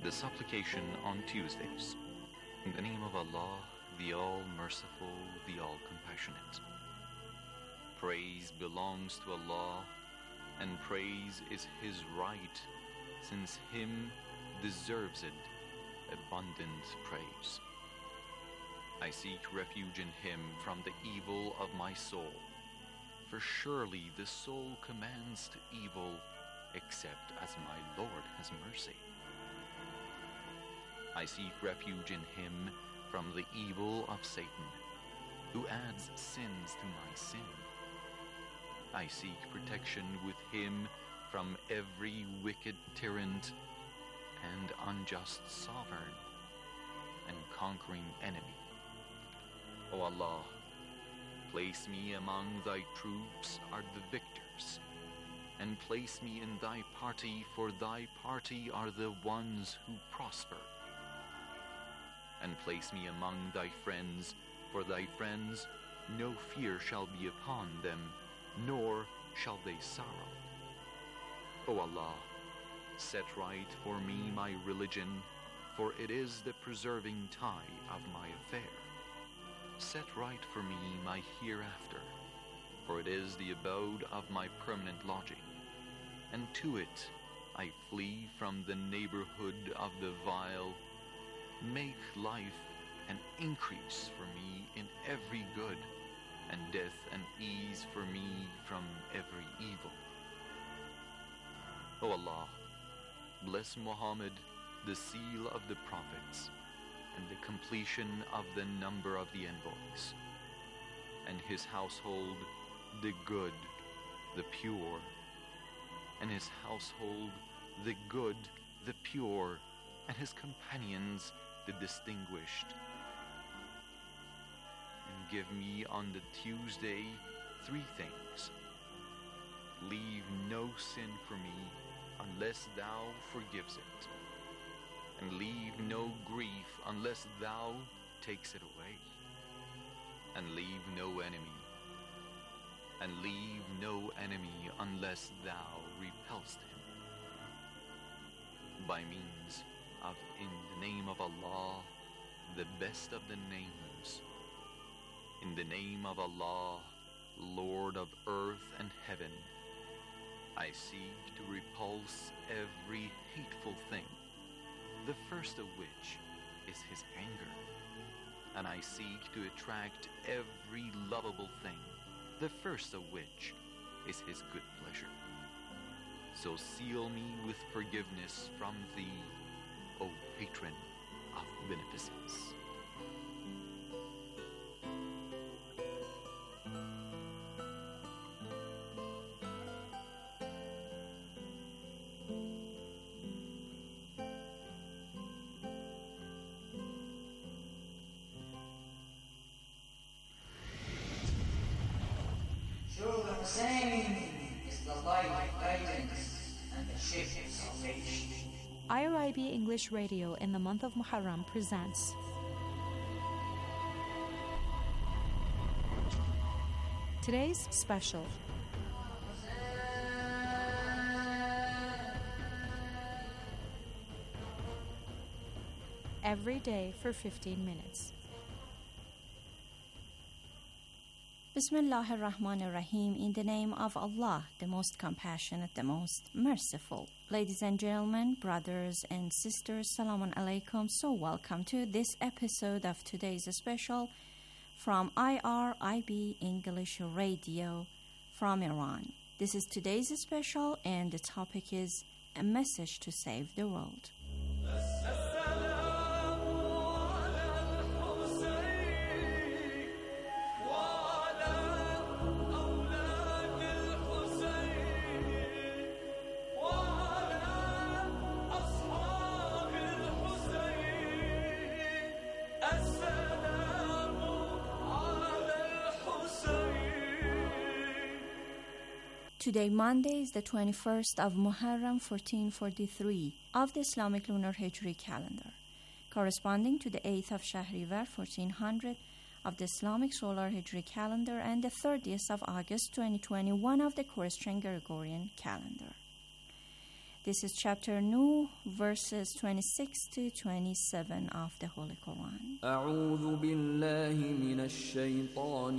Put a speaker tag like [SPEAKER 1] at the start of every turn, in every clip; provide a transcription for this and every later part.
[SPEAKER 1] The supplication on Tuesdays. In the name of Allah, the All-Merciful, the All-Compassionate. Praise belongs to Allah, and praise is His right, since Him deserves it abundant praise. I seek refuge in Him from the evil of my soul, for surely the soul commands to evil, except as my Lord has mercy. I seek refuge in Him from the evil of Satan, who adds sins to my sin. I seek protection with Him from every wicked tyrant and unjust sovereign and conquering enemy. O Allah, place me among Thy troops are the victors, and place me in Thy party, for Thy party are the ones who prosper. And place me among Thy friends, for Thy friends no fear shall be upon them, nor shall they sorrow. O Allah, set right for me my religion, for it is the preserving tie of my affair. Set right for me my hereafter, for it is the abode of my permanent lodging, and to it I flee from the neighborhood of the vile. Make life an increase for me in every good, and death an ease for me from every evil. O Allah, bless Muhammad, the seal of the prophets, and the completion of the number of the envoys, and his household, the good, the pure, and his household, the good, the pure, and his companions, the distinguished. And give me on the Tuesday 3 things. Leave no sin for me unless Thou forgives it, and leave no grief unless Thou takes it away, and leave no enemy, unless Thou repelst him. By means of in the name of Allah, the best of the names, in the name of Allah, Lord of earth and heaven, I seek to repulse every hateful thing, the first of which is his anger, and I seek to attract every lovable thing, the first of which is his good pleasure. So seal me with forgiveness from Thee, O Patron of Beneficence.
[SPEAKER 2] Through the Hussein is the light of guidance and the ship of salvation.
[SPEAKER 3] IRIB English Radio in the month of Muharram presents today's special. Every day for 15 minutes.
[SPEAKER 4] Bismillah ar-Rahman ar-Rahim, in the name of Allah, the most compassionate, the most merciful. Ladies and gentlemen, brothers and sisters, Salamun Alaikum. So welcome to this episode of today's special from IRIB English Radio from Iran. This is today's special, and the topic is a message to save the world. Today, Monday, is the 21st of Muharram 1443 of the Islamic Lunar Hijri calendar, corresponding to the 8th of Shahrivar 1400 of the Islamic Solar Hijri calendar and the 30th of August 2021 of the Christian Gregorian calendar. This is chapter Nuh, verses 26 to 27 of the Holy Quran.
[SPEAKER 5] أعوذ بالله من الشيطان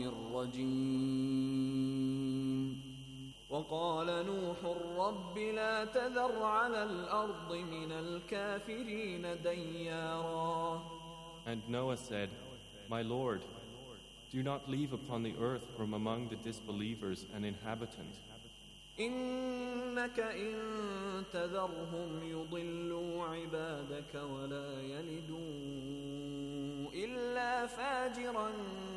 [SPEAKER 5] الرجيم وقال نوح رب لا تذر على الأرض من الكافرين ديارا.
[SPEAKER 6] And Noah said, My Lord, do not leave upon the earth from among the disbelievers an inhabitant.
[SPEAKER 5] إنك إن تذرهم يضلوا عبادك ولا يلدوا إلا فاجرا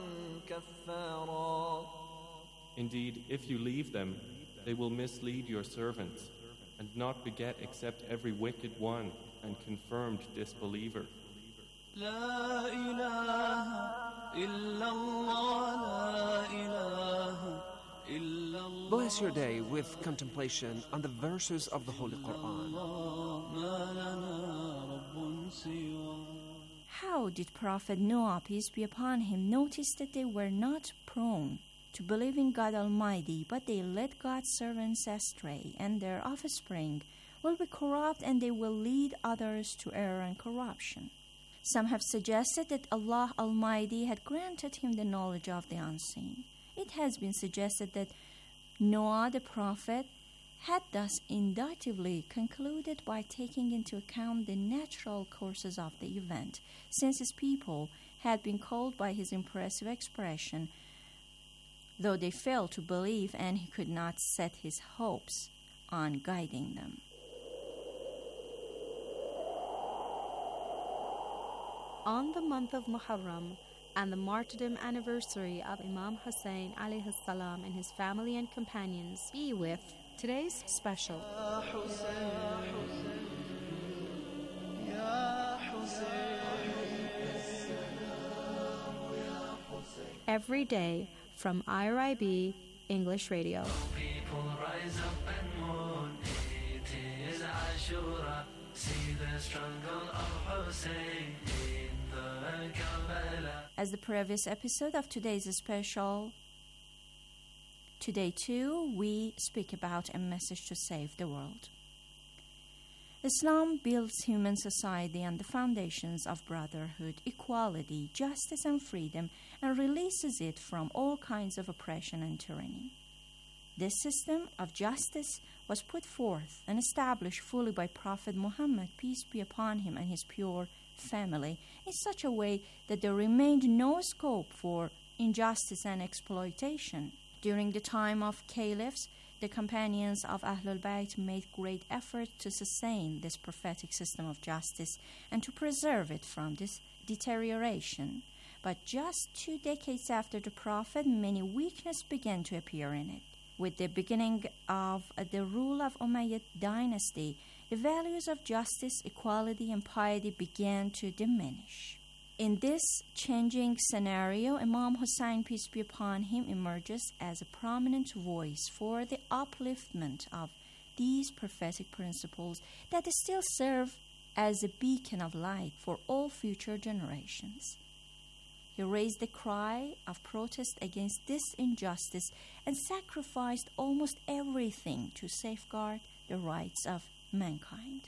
[SPEAKER 5] كفارا.
[SPEAKER 6] Indeed, if you leave them, they will mislead your servants and not beget except every wicked one and confirmed disbeliever.
[SPEAKER 5] لا إله إلا الله لا إله إلا الله.
[SPEAKER 7] Bless your day with contemplation on the verses of the Holy Quran.
[SPEAKER 5] ما لنا رب سواه.
[SPEAKER 4] How did Prophet Noah, peace be upon him, notice that they were not prone to believe in God Almighty, but they led God's servants astray, and their offspring will be corrupt, and they will lead others to error and corruption? Some have suggested that Allah Almighty had granted him the knowledge of the unseen. It has been suggested that Noah the prophet had thus inductively concluded by taking into account the natural courses of the event, since his people had been called by his impressive expression, though they failed to believe, and he could not set his hopes on guiding them.
[SPEAKER 3] On the month of Muharram and the martyrdom anniversary of Imam Hussein alayhi salam and his family and companions, be with today's special. Every day from IRIB English Radio.
[SPEAKER 8] People rise up and mourn. It is Ashura. See the struggle of Hussein in the Karbala.
[SPEAKER 4] As the previous episode of today's special, today too we speak about a message to save the world. Islam builds human society on the foundations of brotherhood, equality, justice, and freedom, and releases it from all kinds of oppression and tyranny. This system of justice was put forth and established fully by Prophet Muhammad, peace be upon him, and his pure family, in such a way that there remained no scope for injustice and exploitation. During the time of caliphs, the companions of Ahlul Bayt made great effort to sustain this prophetic system of justice and to preserve it from this deterioration. But just 2 decades after the Prophet, many weaknesses began to appear in it. With the beginning of the rule of Umayyad dynasty, the values of justice, equality, and piety began to diminish. In this changing scenario, Imam Hussein, peace be upon him, emerges as a prominent voice for the upliftment of these prophetic principles that still serve as a beacon of light for all future generations. He raised the cry of protest against this injustice and sacrificed almost everything to safeguard the rights of mankind.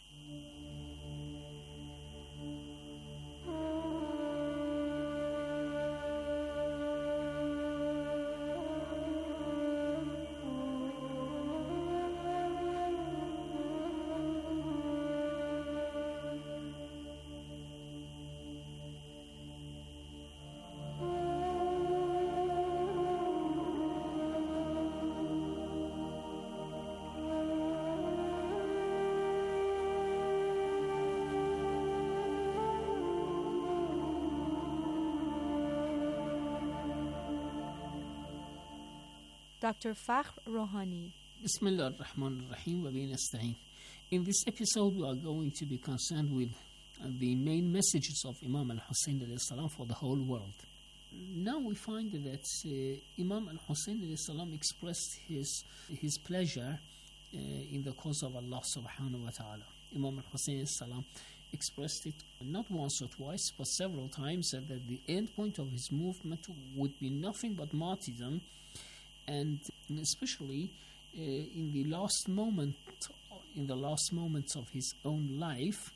[SPEAKER 3] Dr. Fakhr Rouhani.
[SPEAKER 9] Bismillah ar-Rahman ar-Rahim wa bihi nasta'in. In this episode, we are going to be concerned with the main messages of Imam al-Hussein alayhi salam for the whole world. Now we find that Imam al-Hussein alayhi salam expressed his pleasure in the cause of Allah subhanahu wa ta'ala. Imam al-Hussein alayhi salam expressed it not once or twice, but several times, that the end point of his movement would be nothing but martyrdom, and especially in the last moment in the last moments of his own life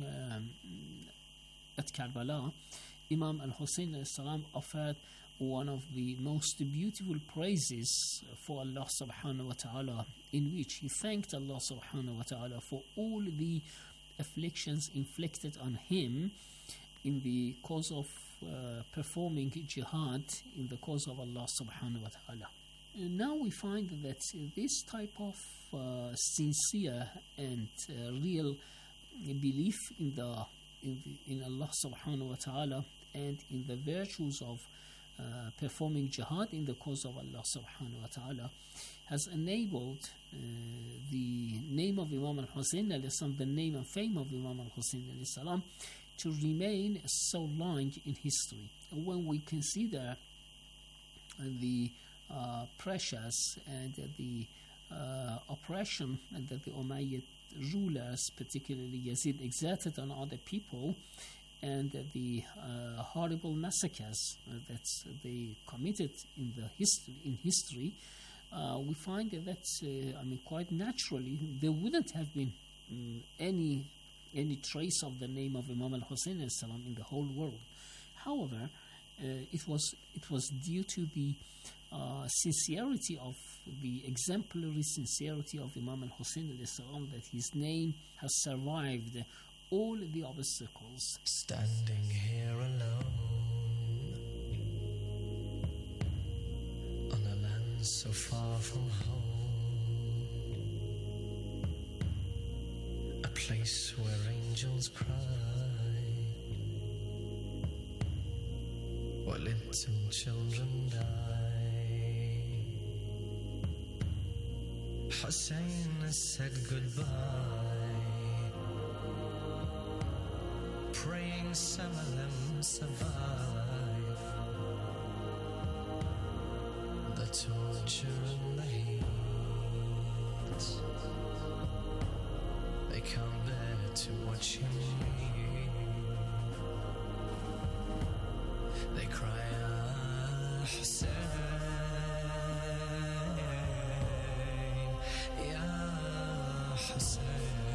[SPEAKER 9] at Karbala, Imam al-Hussein offered one of the most beautiful praises for Allah subhanahu wa ta'ala, in which he thanked Allah subhanahu wa ta'ala for all the afflictions inflicted on him in the cause of performing jihad in the cause of Allah subhanahu wa ta'ala. Now we find that this type of sincere and real belief in Allah subhanahu wa ta'ala and in the virtues of performing jihad in the cause of Allah subhanahu wa ta'ala has enabled the name of Imam al-Hussein the name and fame of Imam al-Hussein to remain so long in history. When we consider the pressures and the oppression that the Umayyad rulers, particularly Yazid, exerted on other people, and the horrible massacres that they committed in history, we find that quite naturally there wouldn't have been any trace of the name of Imam al-Hussein in the whole world. However, it was due to the sincerity of the exemplary sincerity of Imam al-Hussein that his name has survived all the obstacles.
[SPEAKER 8] Standing here alone on a land so far from home, a place where angels cry, while little children die. Hussein has said goodbye, praying some of them survive the torture and the heat. They can't bear to watch him leave. They cry, "Ah, Hussein, Ya Hussein."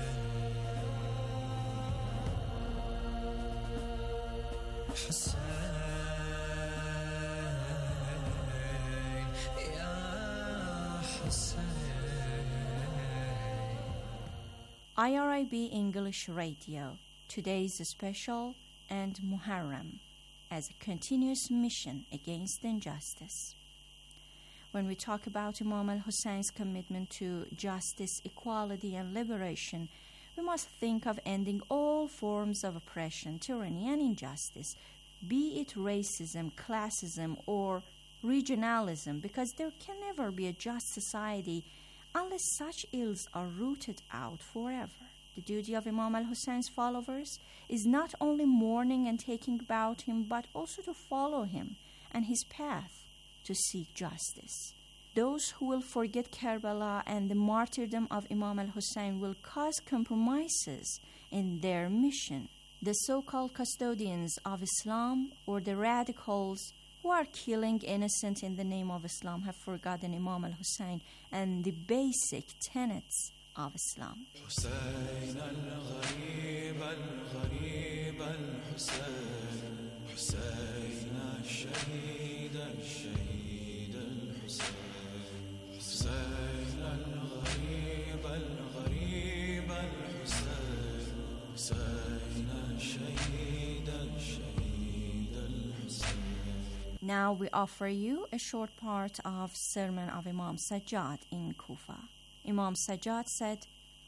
[SPEAKER 4] IRIB English Radio, today's special and Muharram, as a continuous mission against injustice. When we talk about Imam al-Hussein's commitment to justice, equality, and liberation, we must think of ending all forms of oppression, tyranny, and injustice, be it racism, classism, or regionalism, because there can never be a just society unless such ills are rooted out forever. The duty of Imam al-Hussein's followers is not only mourning and taking about him, but also to follow him and his path to seek justice. Those who will forget Karbala and the martyrdom of Imam al-Hussein will cause compromises in their mission. The so-called custodians of Islam, or the radicals who are killing innocent in the name of Islam, have forgotten Imam al-Hussein and the basic tenets of Islam.
[SPEAKER 5] Hussein al-Gharib al-Gharib al-Hussein, Hussein al-Shahid al-Shahid al-Hussein, Hussein al-Gharib al-Gharib al-Hussein, Hussein al-Shahid al-Shahid al-Hussein.
[SPEAKER 4] Now we offer you a short part of sermon of Imam Sajjad in Kufa. Imam Sajjad said,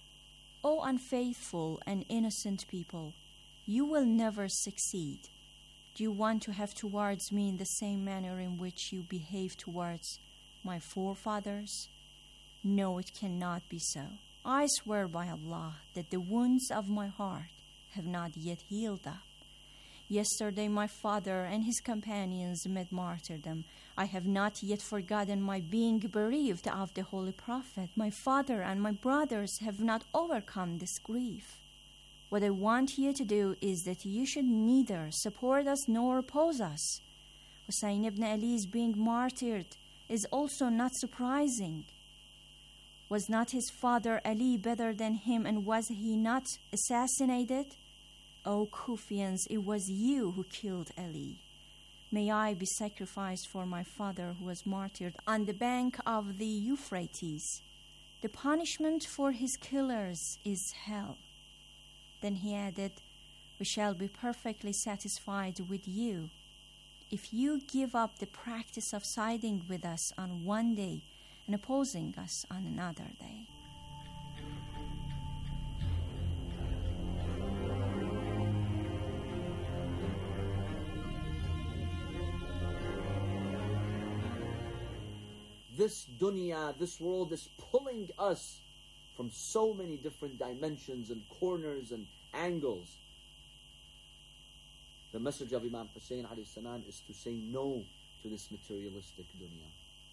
[SPEAKER 4] "O unfaithful and innocent people, you will never succeed. Do you want to have towards me in the same manner in which you behave towards my forefathers? No, it cannot be so. I swear by Allah that the wounds of my heart have not yet healed up. Yesterday my father and his companions met martyrdom. I have not yet forgotten my being bereaved of the Holy Prophet. My father and my brothers have not overcome this grief. What I want you to do is that you should neither support us nor oppose us. Hussein ibn Ali's being martyred is also not surprising. Was not his father Ali better than him, and was he not assassinated? O Kufians, it was you who killed Ali. May I be sacrificed for my father who was martyred on the bank of the Euphrates. The punishment for his killers is hell. Then he added, we shall be perfectly satisfied with you if you give up the practice of siding with us on one day and opposing us on another day.
[SPEAKER 10] This dunya, this world is pulling us from so many different dimensions and corners and angles. The message of Imam Hussein alayhi salam is to say no to this materialistic dunya.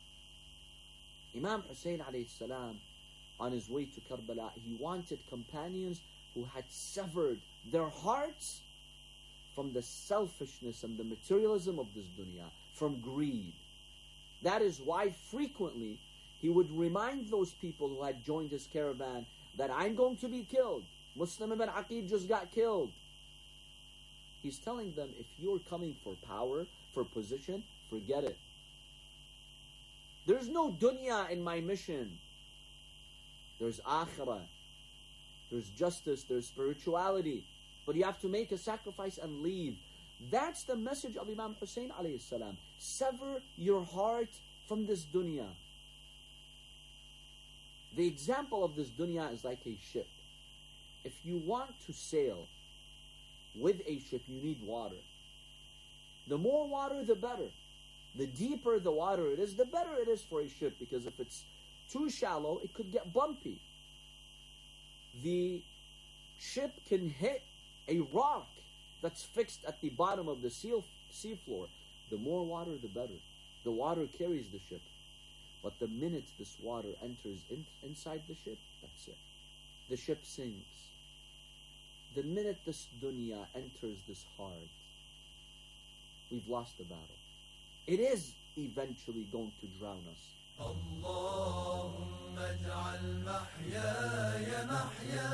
[SPEAKER 10] Imam Hussein alayhi salam, on his way to Karbala, he wanted companions who had severed their hearts from the selfishness and the materialism of this dunya, from greed. That is why frequently he would remind those people who had joined his caravan that I'm going to be killed. Muslim ibn Aqil just got killed. He's telling them, if you're coming for power, for position, forget it. There's no dunya in my mission. There's akhirah. There's justice. There's spirituality. But you have to make a sacrifice and leave. That's the message of Imam Hussein alayhi salam. Sever your heart from this dunya. The example of this dunya is like a ship. If you want to sail with a ship, you need water. The more water, the better. The deeper the water it is, the better it is for a ship, because if it's too shallow, it could get bumpy. The ship can hit a rock that's fixed at the bottom of the sea floor. The more water, the better. The water carries the ship. But the minute this water enters inside the ship, that's it. The ship sinks. The minute this dunya enters this heart, we've lost the battle. It is eventually going to drown us.
[SPEAKER 5] اللهم اجعل محياي محيا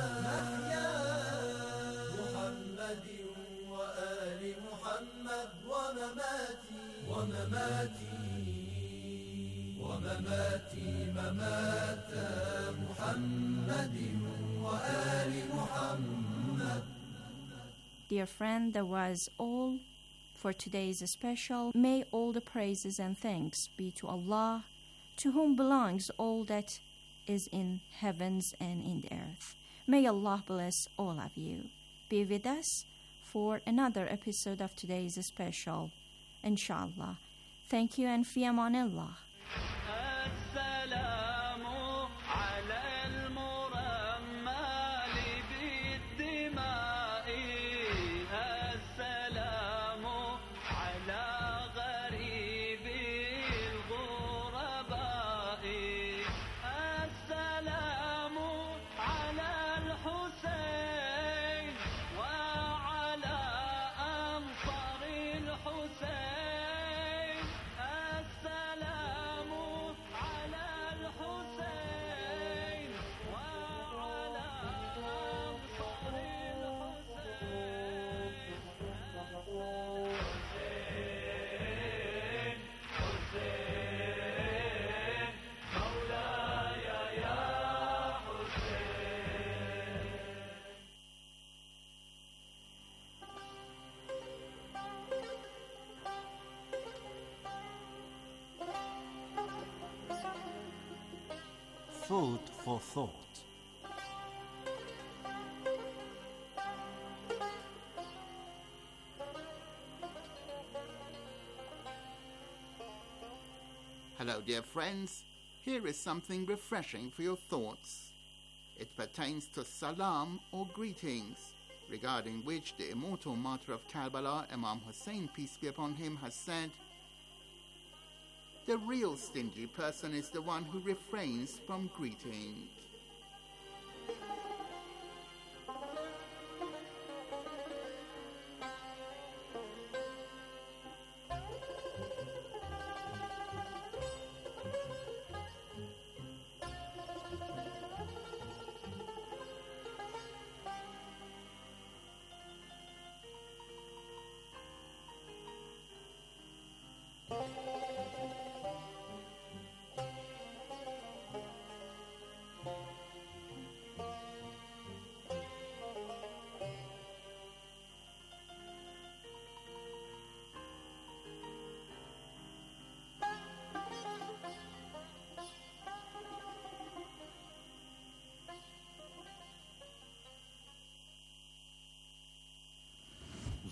[SPEAKER 5] محمد وآل محمد ومماتي ممات محمد وآل محمد.
[SPEAKER 4] Dear friend, that was all for today's special. May all the praises and thanks be to Allah, to whom belongs all that is in heavens and in the earth. May Allah bless all of you. Be with us for another episode of today's special, inshallah. Thank you and fi amanillah.
[SPEAKER 11] Food for thought.
[SPEAKER 12] Hello, dear friends. Here is something refreshing for your thoughts. It pertains to salam or greetings, regarding which the immortal martyr of Karbala, Imam Hussein, peace be upon him, has said, "The real stingy person is the one who refrains from greeting."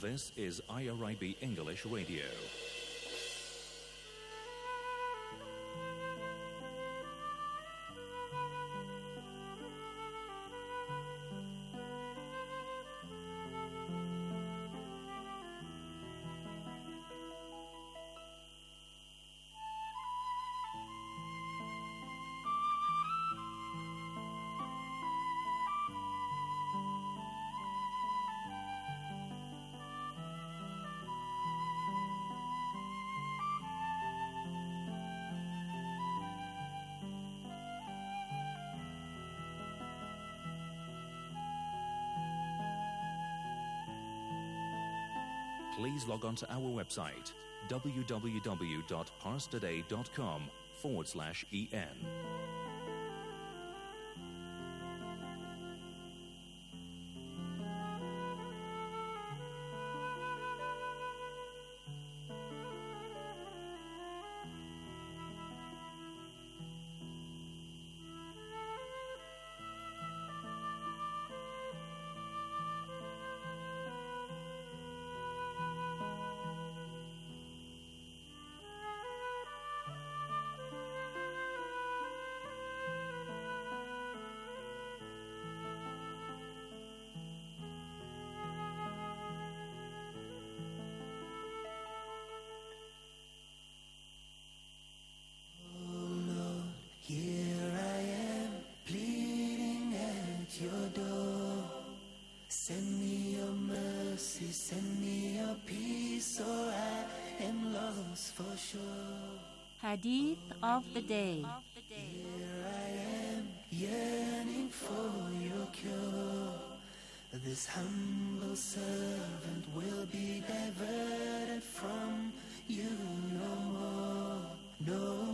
[SPEAKER 13] This is IRIB English Radio. Please log on to our website, www.parstoday.com/en.
[SPEAKER 5] Here I am, pleading at your door. Send me your mercy, send me your peace, or I am lost for sure.
[SPEAKER 4] Hadith of the Day.
[SPEAKER 5] Here I am, yearning for your cure. This humble servant will be diverted from you no more, no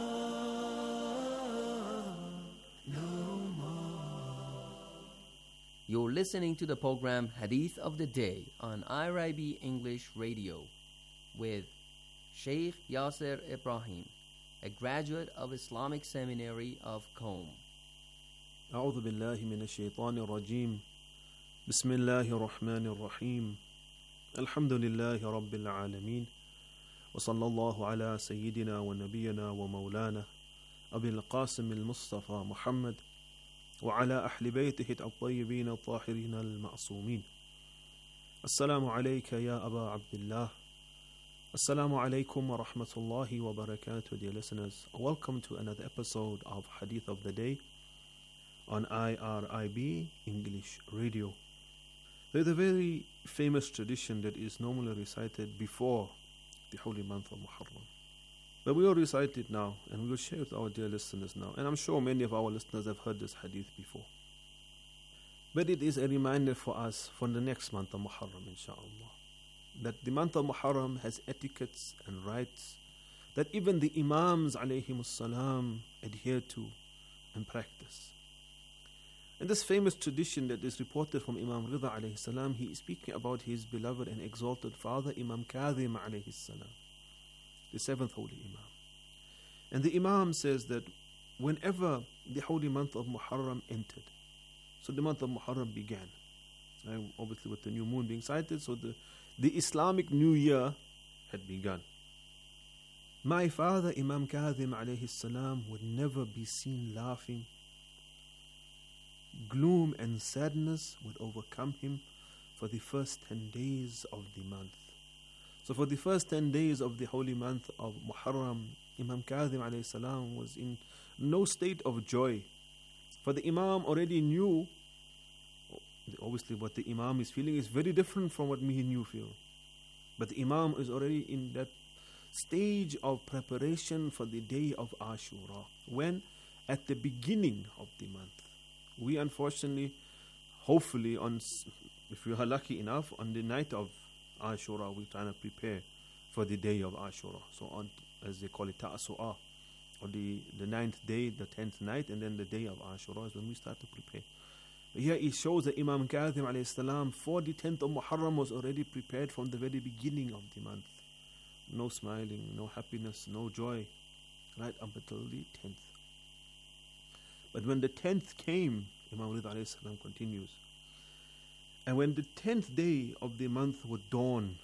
[SPEAKER 5] more, no more.
[SPEAKER 14] You're listening to the program Hadith of the Day on IRIB English Radio with Sheikh Yasser Ibrahim, a graduate of Islamic Seminary of Qom.
[SPEAKER 15] أعوذ بالله من الشيطان الرجيم. بسم الله الرحمن الرحيم. الحمد لله رب العالمين. وصلى الله على سيدنا ونبينا ومولانا أبي القاسم المصطفى محمد وعلى أهل بيته الطيبين الطاهرين المعصومين. السلام عليك يا أبا عبد الله. Assalamu alaikum wa rahmatullahi wa barakatuh, dear listeners. Welcome to another episode of Hadith of the Day on IRIB English Radio. There's a very famous tradition that is normally recited before the holy month of Muharram. But we will recite it now and we will share it with our dear listeners now. And I'm sure many of our listeners have heard this hadith before. But it is a reminder for us for the next month of Muharram, inshaAllah, that the month of Muharram has etiquettes and rites that even the Imams alayhimus salam adhere to and practice. And this famous tradition that is reported from Imam Rida alayhi salam, he is speaking about his beloved and exalted father Imam Kadhim alayhi salam, the seventh holy Imam. And the Imam says that whenever the holy month of Muharram entered, so the month of Muharram began, obviously with the new moon being sighted, so the Islamic New Year had begun. My father, Imam Kadhim alayhi salam, would never be seen laughing. Gloom and sadness would overcome him for the first 10 days of the month. So for the first 10 days of the holy month of Muharram, Imam Kadhim alayhi salam was in no state of joy. For the Imam already knew, obviously what the Imam is feeling is very different from what me and you feel. But the Imam is already in that stage of preparation for the day of Ashura, when at the beginning of the month, we unfortunately, hopefully, if we are lucky enough, on the night of Ashura, we're trying to prepare for the day of Ashura. So on, as they call it, Ta'asu'ah, or the 9th day, the 10th night, and then the day of Ashura is when we start to prepare. But here it shows that Imam Kadhim alayhi salam for the 10th of Muharram was already prepared from the very beginning of the month. No smiling, no happiness, no joy, right up until the 10th. But when the 10th came, Imam Rida alayhi salam continues, And when the 10th day of the month would dawn,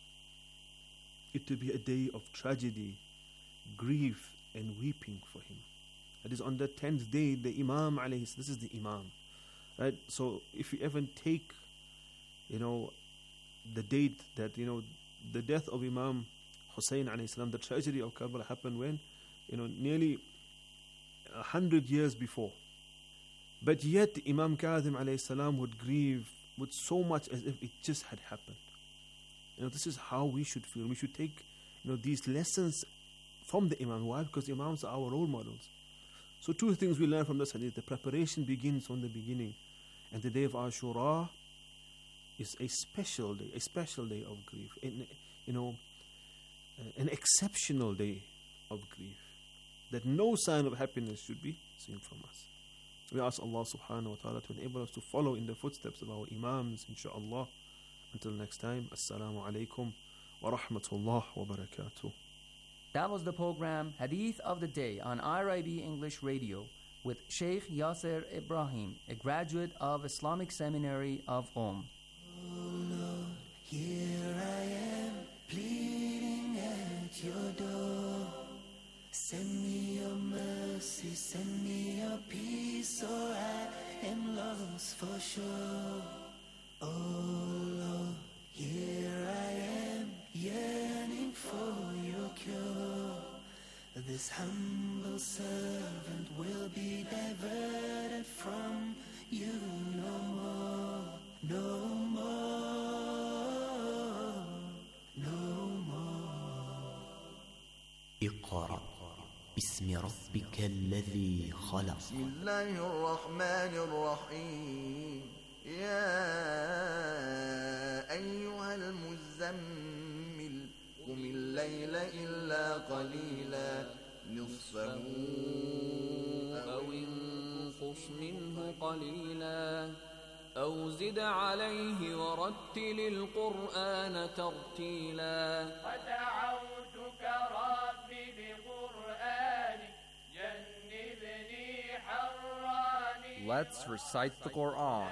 [SPEAKER 15] it would be a day of tragedy, grief, and weeping for him. That is on the 10th day, the Imam alayhi, this is the Imam. Right? So if you even take, the date that, the death of Imam Hussein alayhi salam, the tragedy of Karbala happened when, nearly 100 years before. But yet Imam Kadhim alayhi salam would grieve with so much as if it just had happened. This is how we should feel. We should take, these lessons from the Imam. Why? Because the Imams are our role models. So two things we learn from this hadith. The preparation begins from the beginning. And the day of Ashura is a special day of grief. An exceptional day of grief. That no sign of happiness should be seen from us. We ask Allah subhanahu wa ta'ala to enable us to follow in the footsteps of our Imams, inshaAllah. Until next time, Assalamu alaikum wa rahmatullah wa barakatuh.
[SPEAKER 14] That was the program Hadith of the Day on IRIB English Radio with Sheikh Yasser Ibrahim, a graduate of Islamic Seminary of Qom.
[SPEAKER 5] Oh Lord, here I am, pleading at your door. Send me your mercy, send me your peace, or I am lost for sure. Oh Lord, here I am, yearning for your cure. This humble servant will be diverted from you no more, no more, no more.
[SPEAKER 11] اقرأ باسم ربك الذي خلق.
[SPEAKER 16] بسم الله الرحمن الرحيم. يا أيها المزمل قم الليل إلا قليلا نصفه
[SPEAKER 17] أو انقص منه قليلا أو زد عليه ورتل القرآن ترتيلا
[SPEAKER 18] ودعوتك ربي بقرآنك جنبني حراني.
[SPEAKER 19] Let's recite the Quran.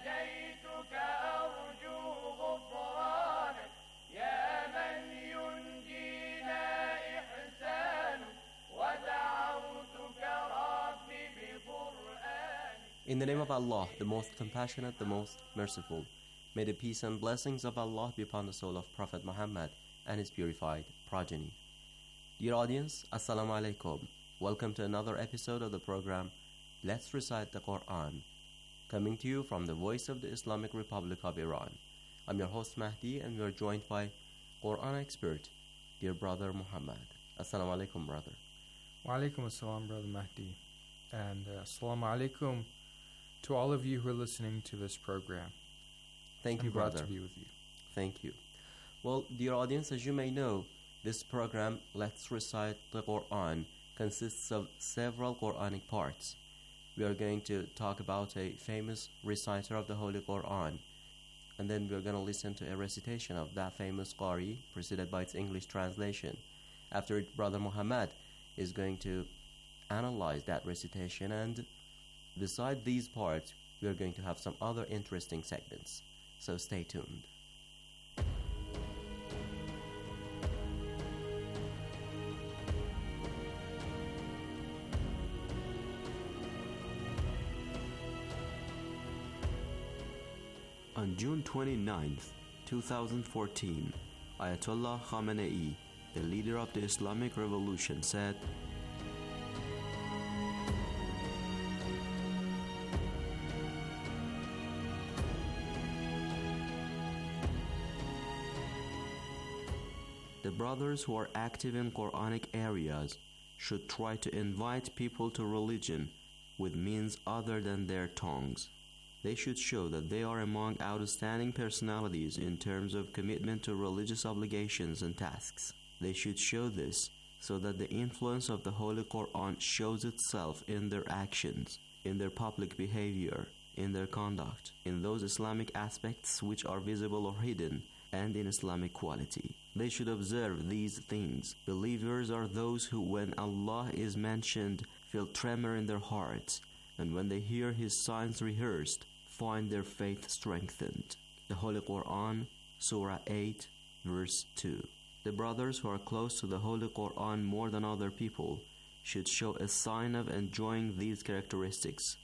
[SPEAKER 20] In the name of Allah, the most compassionate, the most merciful. May the peace and blessings of Allah be upon the soul of Prophet Muhammad and his purified progeny. Dear audience, Assalamu alaikum. Welcome to another episode of the program Let's Recite the Quran, coming to you from the voice of the Islamic Republic of Iran. I'm your host Mahdi, and we are joined by Quran expert, dear brother Muhammad. Assalamu alaikum, brother.
[SPEAKER 21] Wa alaikum assalam, brother Mahdi. And assalamu alaikum to all of you who are listening to this program.
[SPEAKER 20] Thank you, brother.
[SPEAKER 21] I'm glad to be with you.
[SPEAKER 20] Thank you. Well, dear audience, as you may know, this program, Let's Recite the Quran, consists of several Quranic parts. We are going to talk about a famous reciter of the Holy Quran, and then we are going to listen to a recitation of that famous Qari, preceded by its English translation. After it, Brother Muhammad is going to analyze that recitation, and beside these parts, we are going to have some other interesting segments. So stay tuned. On June 29th, 2014, Ayatollah Khamenei, the leader of the Islamic Revolution, said, the brothers who are active in Quranic areas should try to invite people to religion with means other than their tongues. They should show that they are among outstanding personalities in terms of commitment to religious obligations and tasks. They should show this so that the influence of the Holy Quran shows itself in their actions, in their public behavior, in their conduct, in those Islamic aspects which are visible or hidden, and in Islamic quality. They should observe these things. Believers are those who, when Allah is mentioned, feel tremor in their hearts, and when they hear His signs rehearsed, find their faith strengthened. The Holy Quran, Surah 8, verse 2. The brothers who are close to the Holy Quran more than other people should show a sign of enjoying these characteristics.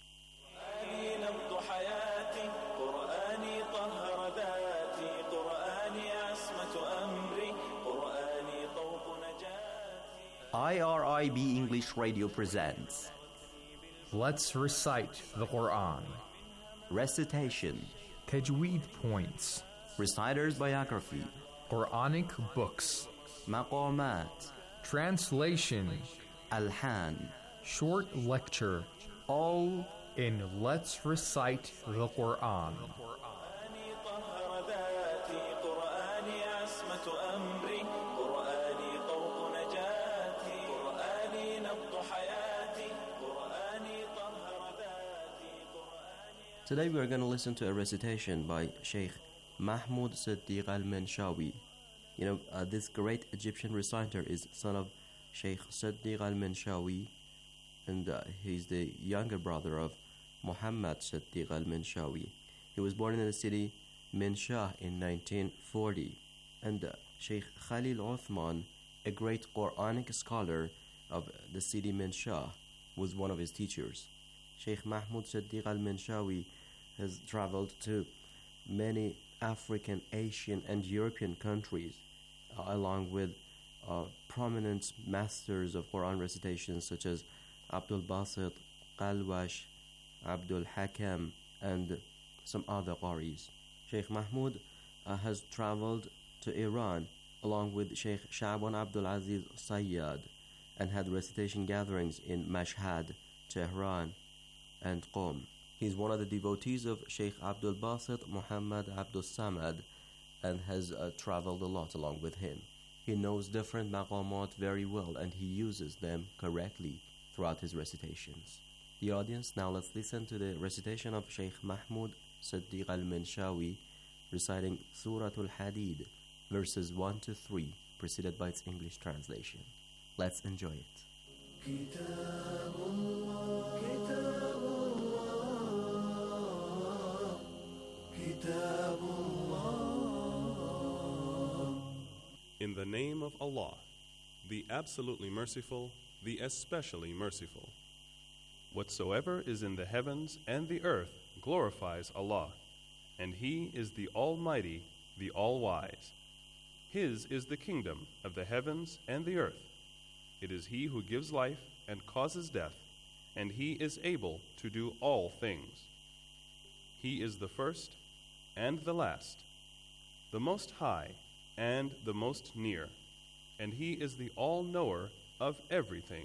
[SPEAKER 20] IRIB English Radio presents
[SPEAKER 21] Let's Recite the Quran.
[SPEAKER 20] Recitation,
[SPEAKER 21] Tajweed Points,
[SPEAKER 20] Reciter's Biography,
[SPEAKER 21] Quranic Books,
[SPEAKER 20] Maqamat,
[SPEAKER 21] Translation,
[SPEAKER 20] Alhan,
[SPEAKER 21] Short Lecture,
[SPEAKER 20] all
[SPEAKER 21] in Let's Recite the Quran.
[SPEAKER 20] Today we are going to listen to a recitation by Sheikh Mahmoud Siddiq al-Minshawi. This great Egyptian reciter is son of Sheikh Siddiq al-Minshawi, and he's the younger brother of Muhammad Siddiq al-Minshawi. He was born in the city Minshah in 1940, and Sheikh Khalil Uthman, a great Quranic scholar of the city Minshah, was one of his teachers. Sheikh Mahmoud Siddiq al-Minshawi has traveled to many African, Asian, and European countries, along with prominent masters of Quran recitation such as Abdul Basit, Qalwash, Abdul Hakam, and some other qaris. Sheikh Mahmoud has traveled to Iran along with Sheikh Sha'ban Abdul Aziz Sayyad and had recitation gatherings in Mashhad, Tehran, and Qom. He's one of the devotees of Sheikh Abdul Basit Muhammad Abdul Samad and has traveled a lot along with him. He knows different maqamat very well and he uses them correctly throughout his recitations. The audience, now let's listen to the recitation of Sheikh Mahmoud Siddiq al-Minshawi reciting Surah Al-Hadid, verses 1 to 3, preceded by its English translation. Let's enjoy it.
[SPEAKER 1] In the name of Allah, the absolutely merciful, the especially merciful. Whatsoever is in the heavens and the earth glorifies Allah, and He is the Almighty, the All-Wise. His is the kingdom of the heavens and the earth. It is He who gives life and causes death, and He is able to do all things. He is the first and the last, the most high and the most near, and He is the all-knower of everything.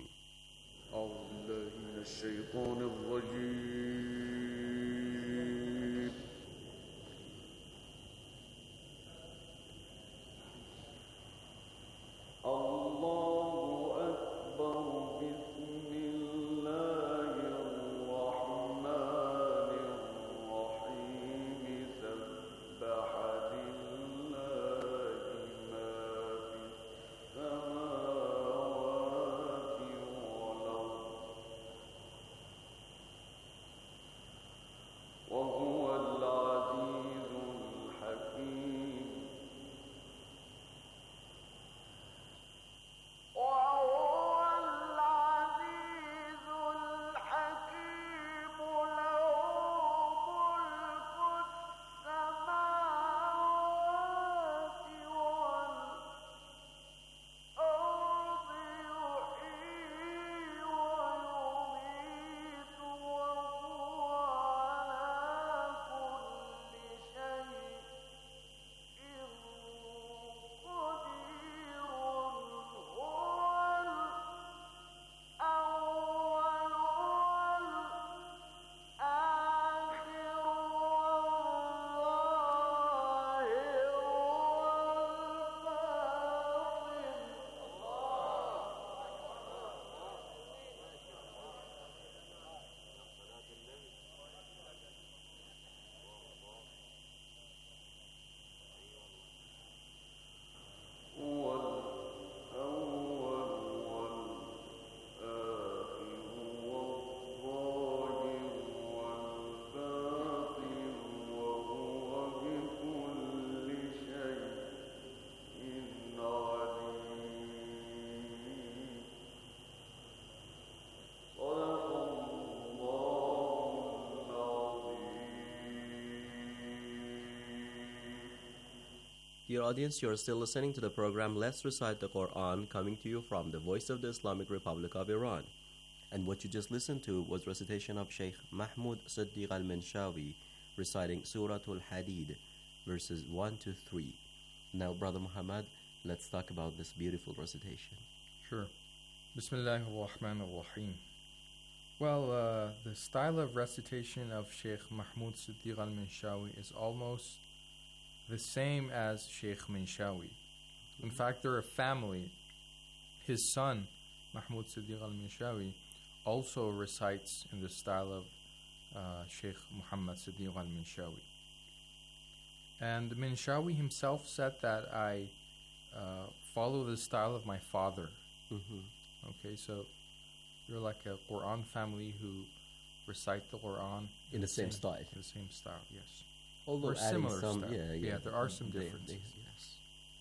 [SPEAKER 2] Dear audience, you are still listening to the program Let's Recite the Quran, coming to you from the Voice of the Islamic Republic of Iran. And what you just listened to was recitation of Sheikh Mahmoud Siddiq al-Minshawi reciting Surah Al-Hadid, verses 1 to 3. Now, Brother Muhammad, let's talk about this beautiful recitation.
[SPEAKER 21] Sure. Bismillahir Rahmanir Rahim. Well, the style of recitation of Sheikh Mahmoud Siddiq al-Minshawi is almost the same as Sheikh Minshawi. In fact, they're a family. His son, Mahmoud Siddiq al-Minshawi, also recites in the style of Sheikh Muhammad Siddiq al-Minshawi. And Minshawi himself said that I follow the style of my father. Okay, so you're like a Quran family who recite the Quran
[SPEAKER 2] in the same style.
[SPEAKER 21] In the same style, yes.
[SPEAKER 2] Although
[SPEAKER 21] or similar
[SPEAKER 2] some,
[SPEAKER 21] style.
[SPEAKER 2] Yeah,
[SPEAKER 21] there are some differences.
[SPEAKER 2] Yes.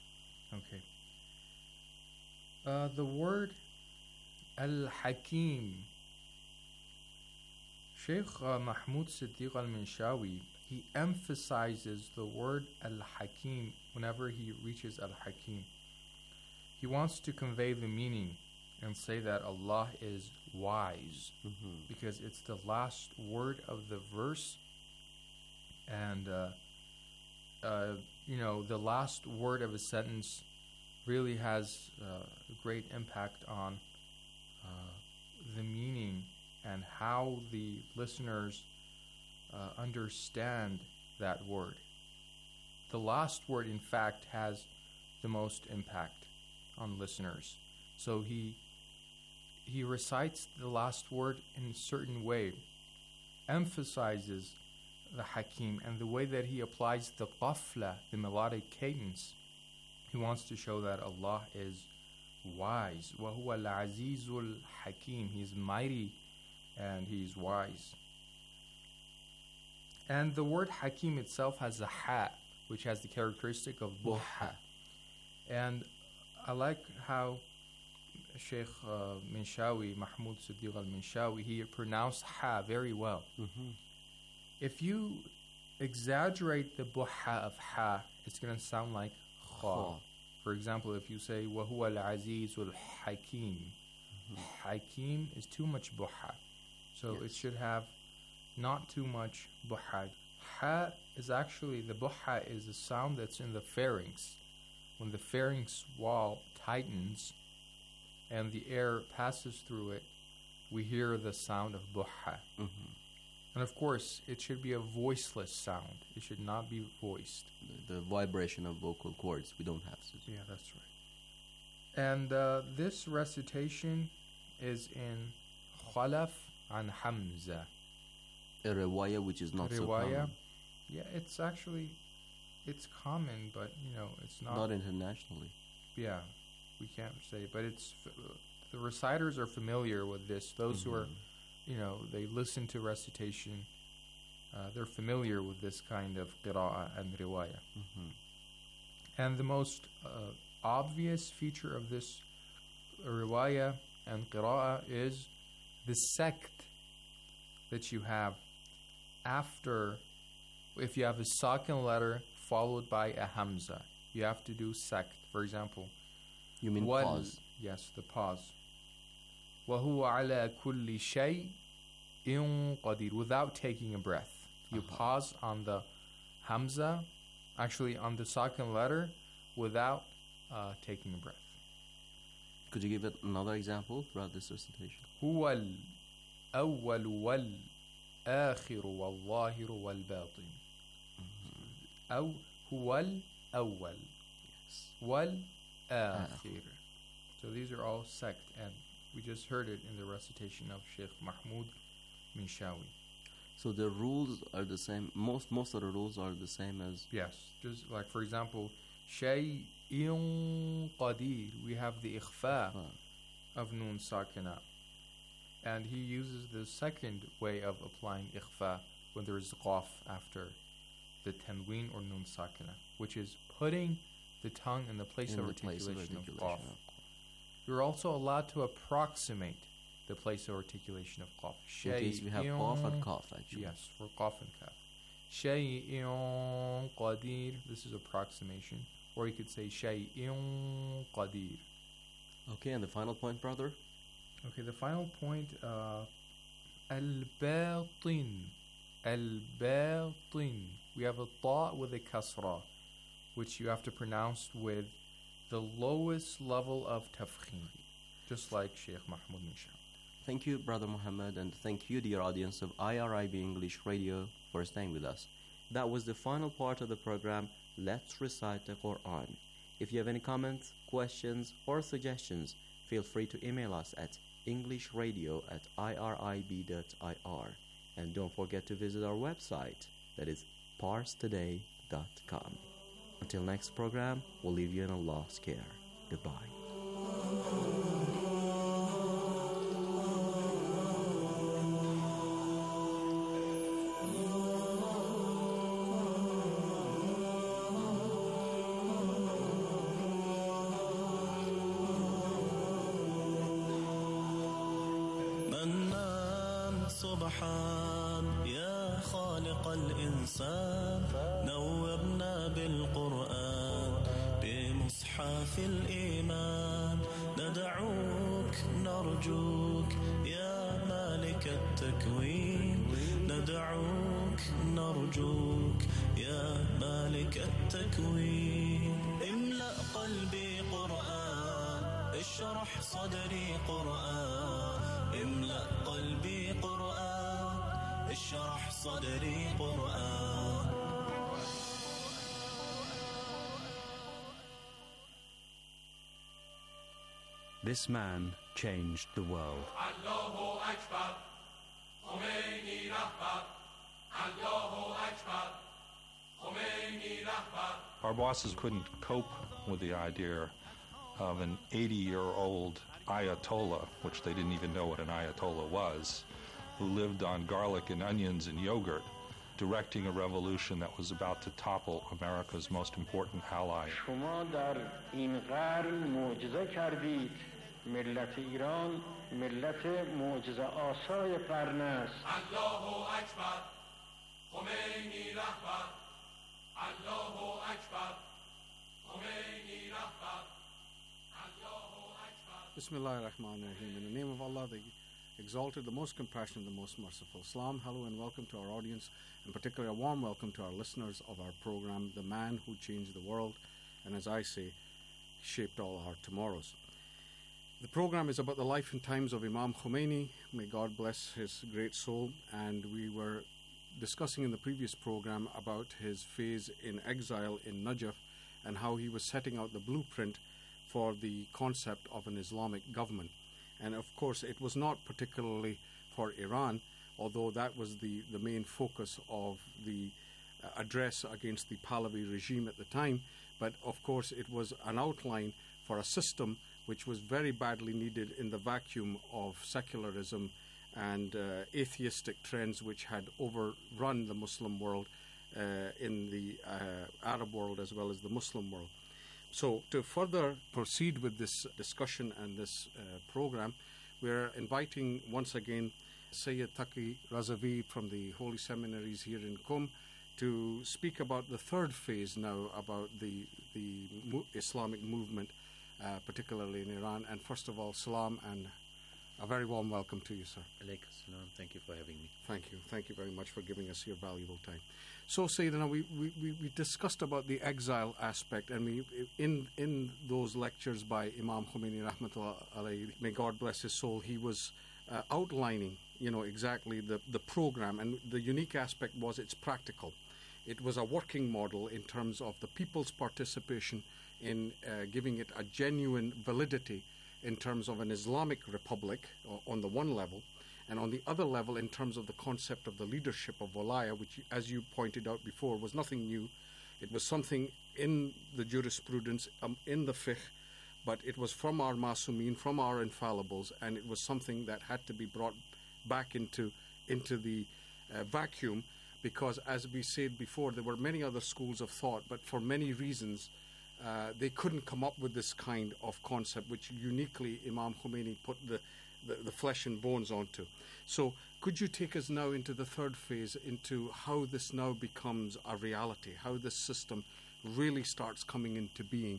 [SPEAKER 21] Okay. The word Al-Hakim, Sheikh Mahmoud Siddiq al-Minshawi, he emphasizes the word Al-Hakim whenever he reaches Al-Hakim. He wants to convey the meaning and say that Allah is wise, because it's the last word of the verse, and the last word of a sentence really has a great impact on the meaning and how the listeners understand that word. The last word, in fact, has the most impact on listeners. So he recites the last word in a certain way, emphasizes the Hakim, and the way that he applies the qafla, the melodic cadence. He wants to show that Allah is wise. وَهُوَ الْعَزِيزُ الْحَكِيمُ. He is mighty and he is wise. And the word Hakim itself has a ha, which has the characteristic of buha. And I like how Sheikh Minshawi, Mahmoud Siddiq al-Minshawi, he pronounced ha very well. If you exaggerate the buha of ha, it's going to sound like kha. For example, if you say وَهُوَ الْعَزِيزُ الْحَكِيمُ, Hakim is too much buha. So it should have not too much buha. Ha is actually, the buha is a sound that's in the pharynx. When the pharynx wall tightens and the air passes through it, we hear the sound of buha. And of course, it should be a voiceless sound. It should not be voiced.
[SPEAKER 2] The vibration of vocal cords, we don't have to.
[SPEAKER 21] Yeah, that's right. And this recitation is in Khalaf and Hamza.
[SPEAKER 2] A riwayah which is not so common.
[SPEAKER 21] Yeah, it's actually, it's common, but it's not.
[SPEAKER 2] Not internationally.
[SPEAKER 21] Yeah, we can't say, but it's, the reciters are familiar with this. Those who are, they listen to recitation, they're familiar with this kind of qira'ah and riwayah. And the most obvious feature of this riwayah and qira'ah is the sect that you have after, if you have a sakin letter followed by a hamza, you have to do sect. For example,
[SPEAKER 2] you mean pause?
[SPEAKER 21] Yes, the pause. وَهُوَ عَلَى كُلِّ شَيْءٍ قَدِيرٌ, without taking a breath. You pause on the hamza, actually on the sakin letter, without taking a breath.
[SPEAKER 2] Could you give it another example throughout this recitation?
[SPEAKER 21] هُوَ الْأَوَّلُ وَالْآخِرُ وَالظَّاهِرُ وَالْبَاطِنُ. أو هو الأول والآخر. So these are all sect, and we just heard it in the recitation of Sheikh Mahmoud Minshawi.
[SPEAKER 2] So the rules are the same. Most of the rules are the same as.
[SPEAKER 21] Yes, just like for example, Shay'in Qadir. We have the ikhfa of Nun Sakina, and he uses the second way of applying ikhfa when there is qaf after the tanween or Nun Sakina, which is putting the tongue in the place of articulation of qaf. You're also allowed to approximate the place of articulation of qaf.
[SPEAKER 2] In case we have qaf and kaf, actually.
[SPEAKER 21] Yes, for qaf and kaf. Shay'in qadir, this is approximation. or you could say shay'in qadir.
[SPEAKER 2] Okay, and the final point, brother?
[SPEAKER 21] Okay, the final point, al-batin. Al-batin. We have a ta with a kasra, which you have to pronounce with the lowest level of tafkhim, just like Sheikh Mahmoud Misha.
[SPEAKER 2] Thank you, Brother Muhammad, and thank you, dear audience of IRIB English Radio, for staying with us. That was the final part of the program, Let's Recite the Quran. If you have any comments, questions, or suggestions, feel free to email us at englishradio@irib.ir. And don't forget to visit our website, that is parstoday.com. Until next program, we'll leave you in Allah's care. Goodbye.
[SPEAKER 6] سبحان يا خالق الإنسان نورنا بالقرآن بمصحف الإيمان ندعوك نرجوك يا مالك التكوين ندعوك نرجوك يا مالك التكوين املأ قلبي قرآن اشرح صدري قرآن املأ قلبي قرآن اشرح صدري قرآن.
[SPEAKER 22] This man changed the world.
[SPEAKER 18] Allahu Akbar, Khomeini Rahbar, Allahu Akbar, Khomeini Rahbar.
[SPEAKER 23] Our bosses couldn't cope with the idea of an 80-year-old Ayatollah, which they didn't even know what an Ayatollah was, who lived on garlic and onions and yogurt, directing a revolution that was about to topple America's most important ally.
[SPEAKER 24] شما در این قرن معجزه کردید. ملت ایران ملت معجزه آسای قرن است.
[SPEAKER 18] Allahu Akbar, Khomeini Rahbar, Allahu Akbar, Khomeini Rahbar, Allahu Akbar.
[SPEAKER 25] Bismillah ar-Rahman ar-Rahim. In the name of Allah, the Exalted, the Most Compassionate, the Most Merciful. Salam, hello, and welcome to our audience, and particularly a warm welcome to our listeners of our program, The Man Who Changed the World, and as I say, shaped all our tomorrows. The program is about the life and times of Imam Khomeini. May God bless his great soul. And we were discussing in the previous program about his phase in exile in Najaf and how he was setting out the blueprint for the concept of an Islamic government. And of course, it was not particularly for Iran, although that was the main focus of the address against the Pahlavi regime at the time. But of course, it was an outline for a system which was very badly needed in the vacuum of secularism and atheistic trends which had overrun the Muslim world in the Arab world as well as the Muslim world. So to further proceed with this discussion and this program, we're inviting once again Sayyid Taqi Razavi from the Holy Seminaries here in Qom to speak about the third phase now about the Islamic movement, particularly in Iran. And first of all, salam and a very warm welcome to you, sir.
[SPEAKER 26] Alaykum salam. Thank you for having me.
[SPEAKER 25] Thank you. Thank you very much for giving us your valuable time. So, Sayyidina, we discussed about the exile aspect, and we in those lectures by Imam Khomeini Rahmatullah alayhi, may God bless his soul, he was outlining, exactly the program, and the unique aspect was it's practical. It was a working model in terms of the people's participation in giving it a genuine validity in terms of an Islamic republic on the one level, and on the other level in terms of the concept of the leadership of Walaya, which, as you pointed out before, was nothing new. It was something in the jurisprudence, in the fiqh, but it was from our Masumin, from our infallibles, and it was something that had to be brought back into the vacuum, because, as we said before, there were many other schools of thought, but for many reasons, they couldn't come up with this kind of concept, which uniquely Imam Khomeini put the flesh and bones onto. So could you take us now into the third phase, into how this now becomes a reality, how this system really starts coming into being.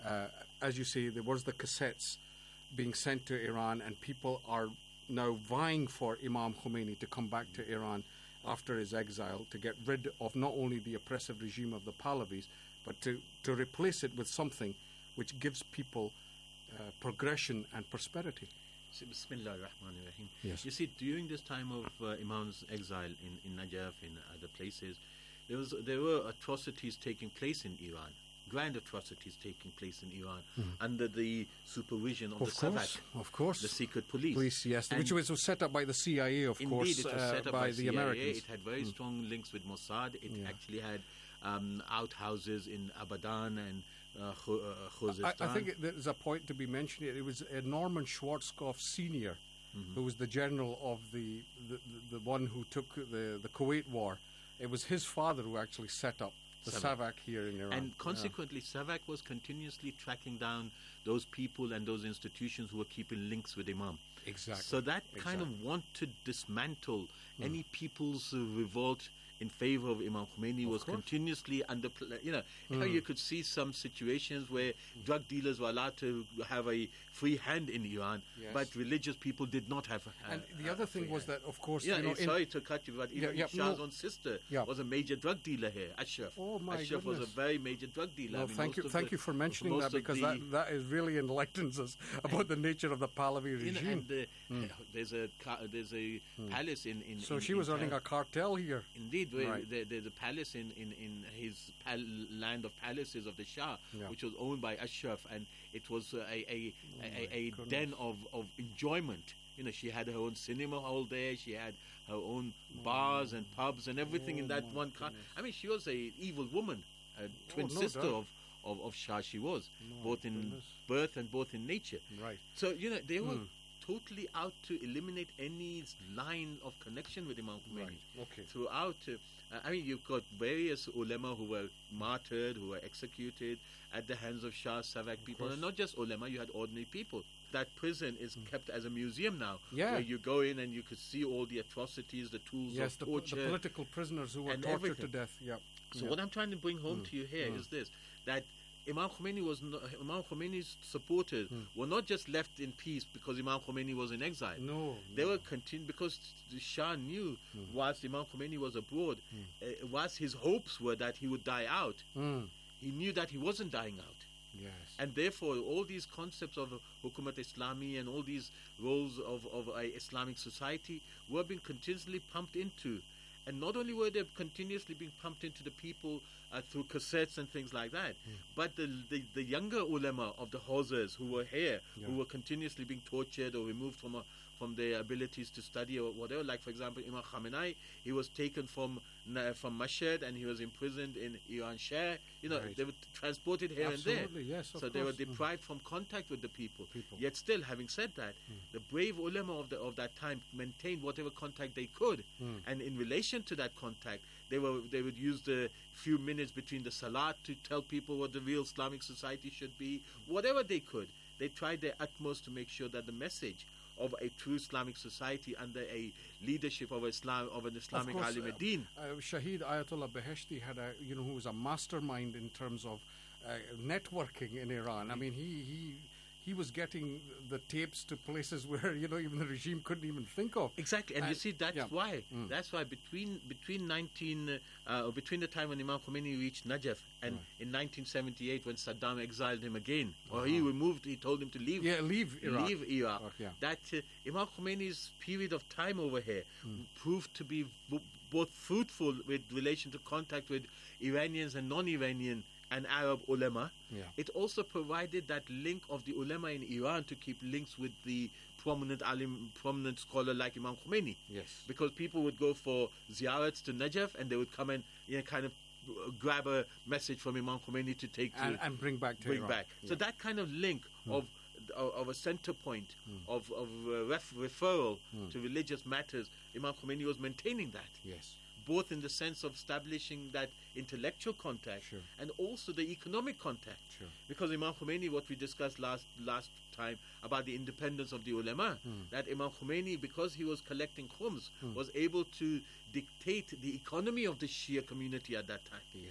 [SPEAKER 25] As you say, there was the cassettes being sent to Iran, and people are now vying for Imam Khomeini to come back to Iran after his exile, to get rid of not only the oppressive regime of the Pahlavis, but to replace it with something which gives people progression and prosperity.
[SPEAKER 3] Bismillah ar-Rahman ar-Rahim.
[SPEAKER 25] Yes.
[SPEAKER 3] You see, during this time of Imam's exile in Najaf, in other places, there were atrocities taking place in Iran. Grand atrocities taking place in Iran under the supervision of the Savak,
[SPEAKER 25] of course,
[SPEAKER 3] the secret police.
[SPEAKER 25] Yes, which was set up by the CIA, of
[SPEAKER 3] indeed,
[SPEAKER 25] course,
[SPEAKER 3] it was set up
[SPEAKER 25] by
[SPEAKER 3] the
[SPEAKER 25] CIA.
[SPEAKER 3] Americans. It had very strong links with Mossad. It actually had outhouses in Abadan and Khuzestan.
[SPEAKER 25] I think there's a point to be mentioned here. It was Norman Schwarzkopf Sr., who was the general of the one who took the Kuwait War. It was his father who actually set up the Savak here in Iran.
[SPEAKER 3] And consequently, Savak was continuously tracking down those people and those institutions who were keeping links with Imam.
[SPEAKER 25] Exactly.
[SPEAKER 3] So that kind of want to dismantle any people's revolt in favor of Imam Khomeini was continuously under, you could see some situations where drug dealers were allowed to have a free hand in Iran, but religious people did not have
[SPEAKER 25] and the other thing was that, of course,
[SPEAKER 3] sorry to cut you, but even Shah's own sister was a major drug dealer here, Ashraf.
[SPEAKER 25] Oh my
[SPEAKER 3] Ashraf
[SPEAKER 25] goodness.
[SPEAKER 3] was a very major drug dealer.
[SPEAKER 25] No, thank you for mentioning that, because that is really enlightens us about the nature of the Pahlavi regime.
[SPEAKER 3] There's a palace in
[SPEAKER 25] so she was running a cartel here.
[SPEAKER 3] Indeed, there's a palace in his land of palaces of the Shah, which was owned by Ashraf, and it was a den of enjoyment. She had her own cinema hall there. She had her own bars and pubs and everything in that one car. I mean, she was a evil woman, a twin sister of Shah. She was both in birth and both in nature.
[SPEAKER 25] Right.
[SPEAKER 3] So they were totally out to eliminate any line of connection with Imam Khomeini.
[SPEAKER 25] Right. Okay.
[SPEAKER 3] Throughout, you've got various ulema who were martyred, who were executed at the hands of Shah Savak people, and not just ulema. You had ordinary people. That prison is kept as a museum now, where you go in and you could see all the atrocities, the tools of torture,
[SPEAKER 25] the political prisoners who were tortured to death.
[SPEAKER 3] So what I'm trying to bring home to you here is this: that Imam Khomeini's supporters were not just left in peace because Imam Khomeini was in exile. They were continued because the Shah knew, whilst Imam Khomeini was abroad, whilst his hopes were that he would die out, he knew that he wasn't dying out.
[SPEAKER 25] Yes.
[SPEAKER 3] And therefore, all these concepts of Hukumat Islami and all these roles of a Islamic society were being continuously pumped into. And not only were they continuously being pumped into the people through cassettes and things like that, but the younger ulema of the Hawzas who were here, who were continuously being tortured or removed from their abilities to study or whatever. Like, for example, Imam Khamenei, he was taken from Mashhad and he was imprisoned in Iran Shah. They were transported here and there.
[SPEAKER 25] Yes,
[SPEAKER 3] so they were deprived from contact with the people. Yet still, having said that, the brave ulema of that time maintained whatever contact they could. And in relation to that contact, they would use the few minutes between the Salat to tell people what the real Islamic society should be. Whatever they could, they tried their utmost to make sure that the message of a true Islamic society under a leadership of an Islamic Alim Din.
[SPEAKER 25] Shahid Ayatollah Beheshti had who was a mastermind in terms of networking in Iran. I mean, he was getting the tapes to places where even the regime couldn't even think of.
[SPEAKER 3] Exactly, and you see that's why. That's why between the time when Imam Khomeini reached Najaf and in 1978 when Saddam exiled him again, or he told him to leave.
[SPEAKER 25] Leave Iraq.
[SPEAKER 3] That Imam Khomeini's period of time over here proved to be both fruitful with relation to contact with Iranians and non-Iranian and Arab ulema. It also provided that link of the ulema in Iran to keep links with the prominent scholar like Imam Khomeini.
[SPEAKER 25] Yes.
[SPEAKER 3] Because people would go for ziyarats to Najaf and they would come and kind of grab a message from Imam Khomeini to take to
[SPEAKER 25] and bring back to Iran.
[SPEAKER 3] So that kind of link of a center point of referral to religious matters, Imam Khomeini was maintaining that.
[SPEAKER 25] Yes.
[SPEAKER 3] Both in the sense of establishing that intellectual contact and also the economic contact. Because Imam Khomeini, what we discussed last time about the independence of the ulama, that Imam Khomeini, because he was collecting khums, was able to dictate the economy of the Shia community at that time.
[SPEAKER 25] Yes.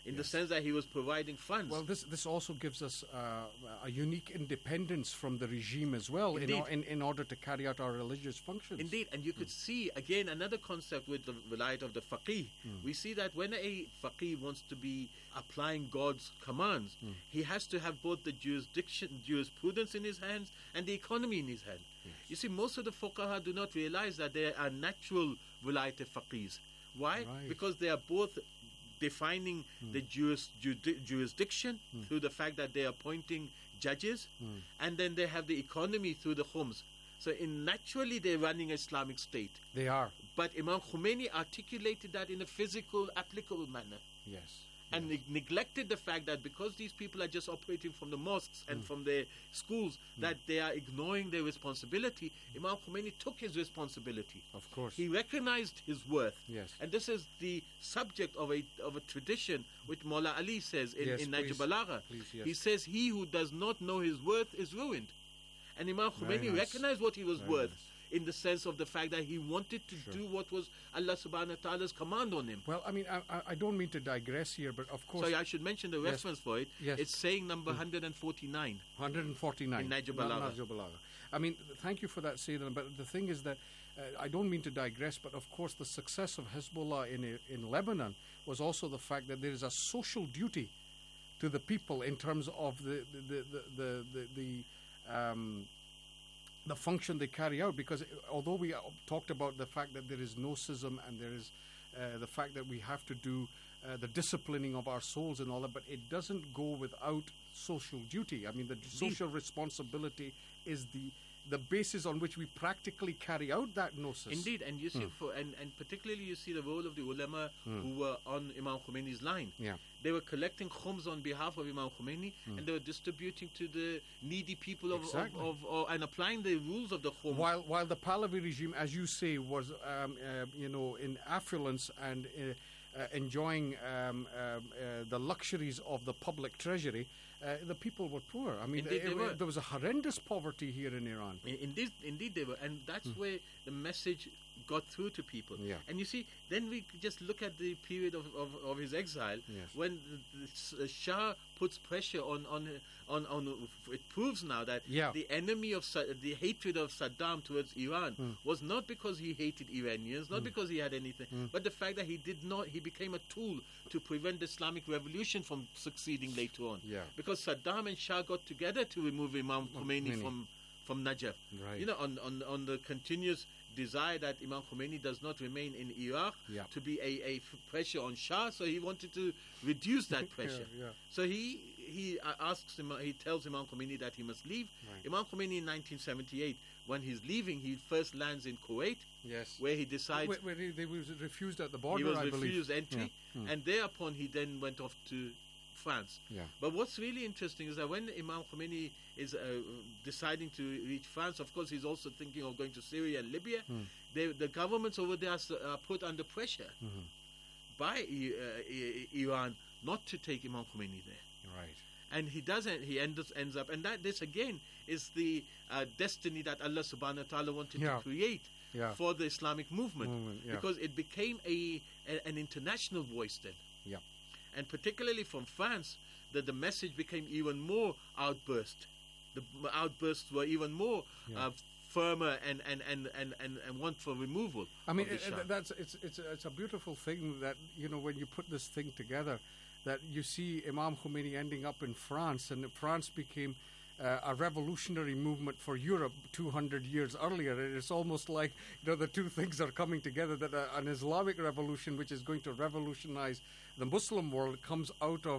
[SPEAKER 3] in the sense that he was providing funds.
[SPEAKER 25] Well, this also gives us a unique independence from the regime as well in order to carry out our religious functions.
[SPEAKER 3] Indeed, and you could see, again, another concept with the vilayat of the faqih. We see that when a faqih wants to be applying God's commands, he has to have both the jurisprudence in his hands and the economy in his hand. You see, most of the fuqaha do not realize that there are natural vilayat faqihs. Why?
[SPEAKER 25] Right.
[SPEAKER 3] Because they are both defining the jurisdiction through the fact that they are appointing judges, and then they have the economy through the khums. So naturally they're running an Islamic state.
[SPEAKER 25] They are.
[SPEAKER 3] But Imam Khomeini articulated that in a physical, applicable manner.
[SPEAKER 25] Yes.
[SPEAKER 3] And neglected the fact that because these people are just operating from the mosques and from their schools, that they are ignoring their responsibility. Imam Khomeini took his responsibility.
[SPEAKER 25] Of course.
[SPEAKER 3] He recognized his worth.
[SPEAKER 25] Yes.
[SPEAKER 3] And this is the subject of a tradition which Mawla Ali says in Nahj Balagha. He says, he who does not know his worth is ruined. And Imam Khomeini recognized what he was worth. In the sense of the fact that he wanted to do what was Allah subhanahu wa ta'ala's command on him.
[SPEAKER 25] Well, I mean, I don't mean to digress here, but of course...
[SPEAKER 3] Sorry, I should mention the reference for it.
[SPEAKER 25] Yes.
[SPEAKER 3] It's saying number 149.
[SPEAKER 25] 149.
[SPEAKER 3] In Nahj Balagha.
[SPEAKER 25] I mean, thank you for that, Sayyidina, but the thing is that I don't mean to digress, but of course the success of Hezbollah in Lebanon was also the fact that there is a social duty to the people in terms of the function they carry out, because although we talked about the fact that there is no schism and there is the fact that we have to do the disciplining of our souls and all that, but it doesn't go without social duty. I mean, the social responsibility is the basis on which we practically carry out that gnosis.
[SPEAKER 3] Indeed, and you see, and particularly you see the role of the ulama who were on Imam Khomeini's line.
[SPEAKER 25] Yeah.
[SPEAKER 3] They were collecting khums on behalf of Imam Khomeini, and they were distributing to the needy people and applying the rules of the khum.
[SPEAKER 25] While the Pahlavi regime, as you say, was in affluence and enjoying the luxuries of the public treasury, the people were poor. I mean, there was a horrendous poverty here in Iran.
[SPEAKER 3] Indeed they were, and that's where the message got through to people.
[SPEAKER 25] Yeah.
[SPEAKER 3] And you see, then we just look at the period of his exile, when the Shah puts pressure on it proves now that the enemy of the hatred of Saddam towards Iran was not because he hated Iranians, not because he had anything, but the fact that he became a tool to prevent the Islamic revolution from succeeding later on.
[SPEAKER 25] Yeah.
[SPEAKER 3] Because Saddam and Shah got together to remove Imam Khomeini from Najaf.
[SPEAKER 25] Right.
[SPEAKER 3] You know, on the continuous desire that Imam Khomeini does not remain in Iraq to be a pressure on Shah, so he wanted to reduce that pressure. So he asks him, he tells Imam Khomeini that he must leave. Right. Imam Khomeini in 1978, when he's leaving, he first lands in Kuwait, where he decides...
[SPEAKER 25] Where he was refused at the border,
[SPEAKER 3] he was
[SPEAKER 25] I believe.
[SPEAKER 3] refused entry, and thereupon he then went off to France.
[SPEAKER 25] Yeah.
[SPEAKER 3] But what's really interesting is that when Imam Khomeini is deciding to reach France, of course he's also thinking of going to Syria and Libya. The governments over there are put under pressure by Iran not to take Imam Khomeini there.
[SPEAKER 25] Right.
[SPEAKER 3] And he doesn't. He ends up, and this again is the destiny that Allah Subhanahu wa Taala wanted to create for the Islamic movement, because it became an international voice then.
[SPEAKER 25] Yeah.
[SPEAKER 3] And particularly from France, the message became even more outburst. The outbursts were even more firmer and want for removal.
[SPEAKER 25] I mean, it's a beautiful thing that, you know, when you put this thing together, that you see Imam Khomeini ending up in France, and France became a revolutionary movement for Europe 200 years earlier. It's almost like, you know, the two things are coming together, that an Islamic revolution, which is going to revolutionize the Muslim world, comes out of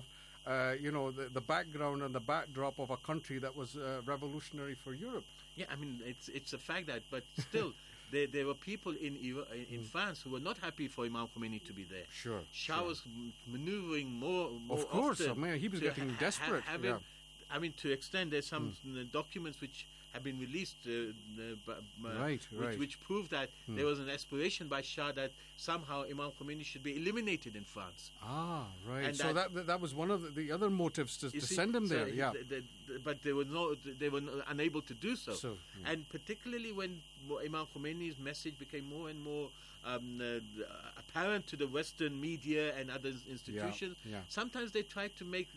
[SPEAKER 25] the background and the backdrop of a country that was revolutionary for Europe.
[SPEAKER 3] Yeah, I mean, it's a fact that, but still, there were people in France who were not happy for Imam Khomeini to be there.
[SPEAKER 25] Sure.
[SPEAKER 3] Shah was maneuvering more
[SPEAKER 25] of course,
[SPEAKER 3] often.
[SPEAKER 25] I mean, he was getting desperate.
[SPEAKER 3] I mean, to extend, there's some documents which have been released,
[SPEAKER 25] right.
[SPEAKER 3] which proved that there was an aspiration by Shah that somehow Imam Khomeini should be eliminated in France.
[SPEAKER 25] Ah, right.
[SPEAKER 3] And
[SPEAKER 25] so that was one of the other motives to send him there. Yeah.
[SPEAKER 3] But they were unable to do so. And particularly when Imam Khomeini's message became more and more apparent to the Western media and other institutions, sometimes they tried to make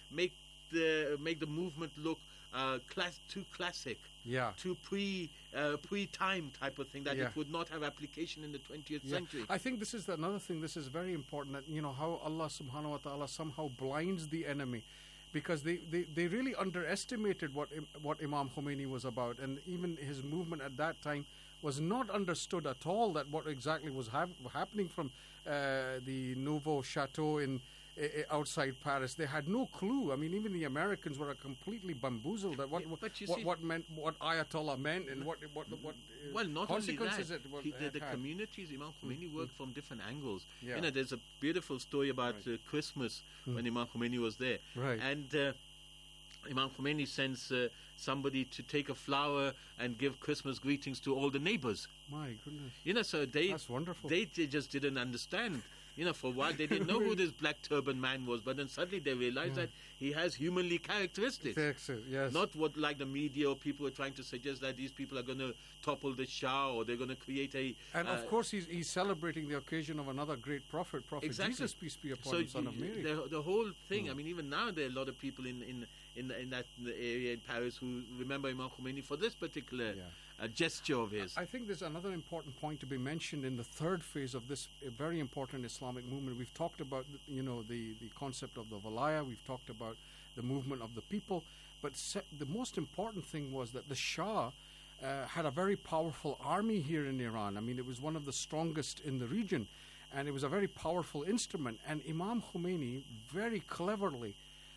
[SPEAKER 3] the movement look too classic, too pre-time type of thing, that it would not have application in the 20th century.
[SPEAKER 25] I think this is another thing. This is very important, that how Allah subhanahu wa ta'ala somehow blinds the enemy, because they really underestimated what Imam Khomeini was about, and even his movement at that time was not understood at all, that what exactly was happening from the Nouveau Chateau in outside Paris. They had no clue. I mean, even the Americans were completely bamboozled at what Ayatollah meant, and what
[SPEAKER 3] well, not
[SPEAKER 25] consequences
[SPEAKER 3] only that, the communities Imam Khomeini worked from different angles. There's a beautiful story about Christmas when Imam Khomeini was there, and Imam Khomeini sends somebody to take a flower and give Christmas greetings to all the neighbors.
[SPEAKER 25] My goodness.
[SPEAKER 3] So that's wonderful. They just didn't understand. For a while they didn't know who this black turban man was, but then suddenly they realized that he has humanly characteristics.
[SPEAKER 25] Yes.
[SPEAKER 3] Not what like the media or people were trying to suggest, that these people are going to topple the Shah, or they're going to create a...
[SPEAKER 25] And of course he's celebrating the occasion of another great prophet
[SPEAKER 3] exactly.
[SPEAKER 25] Jesus, peace be upon him, son of Mary.
[SPEAKER 3] The whole thing, I mean, even now there are a lot of people in that area in Paris who remember Imam Khomeini for this particular gesture of his.
[SPEAKER 25] I think there's another important point to be mentioned in the third phase of this very important Islamic movement. We've talked about the concept of the Walaya, we've talked about the movement of the people, but the most important thing was that the Shah had a very powerful army here in Iran. I mean, it was one of the strongest in the region, and it was a very powerful instrument, and Imam Khomeini very cleverly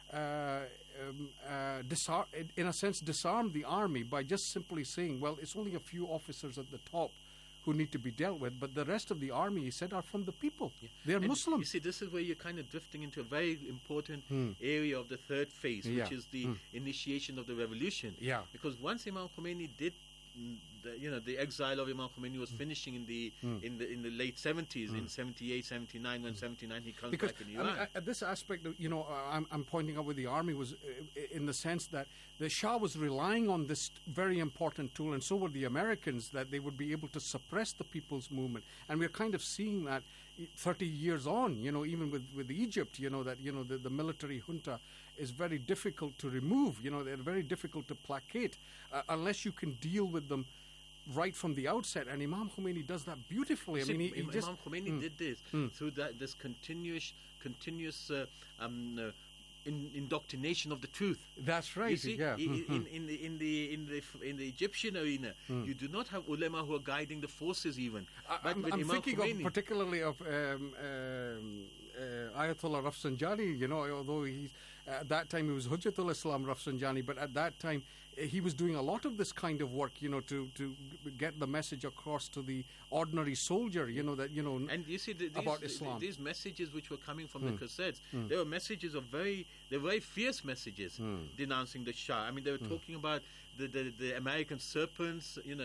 [SPEAKER 25] disarmed the army by just simply saying, well, it's only a few officers at the top who need to be dealt with, but the rest of the army, he said, are from the people. They're Muslim.
[SPEAKER 3] You see, this is where you're kind of drifting into a very important area of the third phase, which is the initiation of the revolution. Because once Imam Khomeini did, the exile of Imam Khomeini was finishing in the late 70s, in 78, 79. When 79 he comes back in Iran.
[SPEAKER 25] I mean, at this aspect, I'm pointing out with the army was in the sense that the Shah was relying on this very important tool, and so were the Americans, that they would be able to suppress the people's movement. And we're kind of seeing that 30 years on, even with Egypt, the military junta is very difficult to remove. They're very difficult to placate unless you can deal with them right from the outset. And Imam Khomeini does that beautifully.
[SPEAKER 3] Imam Khomeini did this through this continuous indoctrination of the truth.
[SPEAKER 25] That's right.
[SPEAKER 3] You see, in the Egyptian arena, you do not have ulama who are guiding the forces even.
[SPEAKER 25] I'm thinking particularly of Ayatollah Rafsanjani. Although at that time he was Hujjatul Islam Rafsanjani, but at that time he was doing a lot of this kind of work, to get the message across to the ordinary soldier,
[SPEAKER 3] and you see
[SPEAKER 25] about Islam.
[SPEAKER 3] These messages which were coming from the Crusades, they were messages of very fierce messages denouncing the Shah. I mean, they were talking about the American serpents,